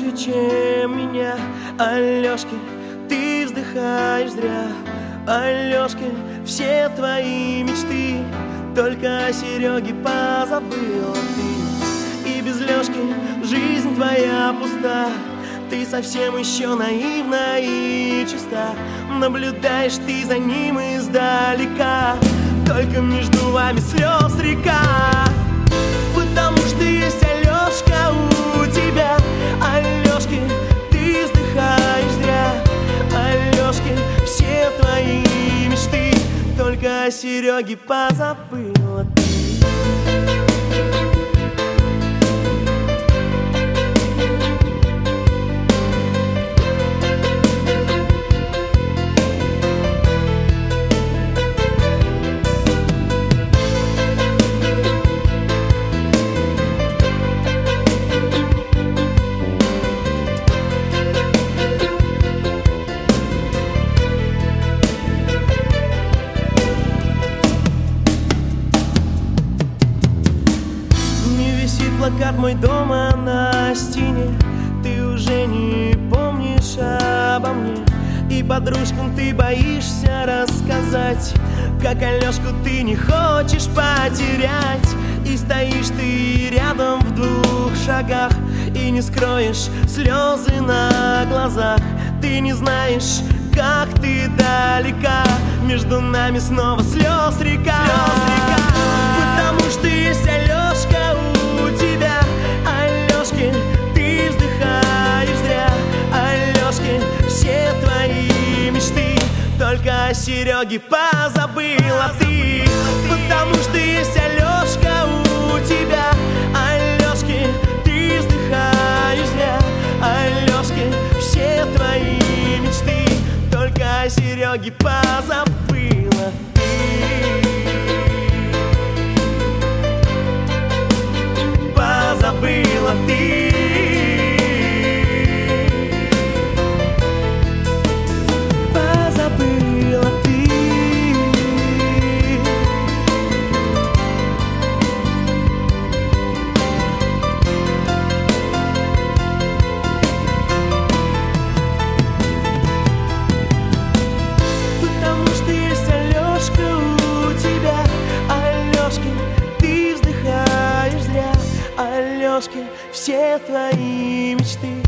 лучше, чем меня. Алёшкин, ты вздыхаешь зря. Алёшкин, все твои мечты только о Сереге позабыла ты. И без Лёшки жизнь твоя пуста. Ты совсем еще наивна и чиста. Наблюдаешь ты за ним издалека. Только между вами слез река. Потому что есть Алёшка у тебя. Алёшкин, ты вздыхаешь зря. Алёшкин, все твои мечты только о Сереге позабыла ты. Плакат мой дома на стене. Ты уже не помнишь обо мне. И подружкам ты боишься рассказать, как Алёшку ты не хочешь потерять. И стоишь ты рядом в 2 шагах и не скроешь слезы на глазах. Ты не знаешь, как ты далека. Между нами снова слез река. Потому что есть Алёшка у тебя. Алёшкин, ты вздыхаешь зря. Алёшкин, все твои мечты только о Сереге позабыла ты. Потому что есть Алёшка у тебя. Алёшкин, ты вздыхаешь зря. Алёшкин, все твои мечты только о Сереге позабыла ты. Позабыла ты. Позабыла ты. Потому что есть Алёшка у тебя. Алёшкин, ты вздыхаешь зря. Алёшкин, все твои мечты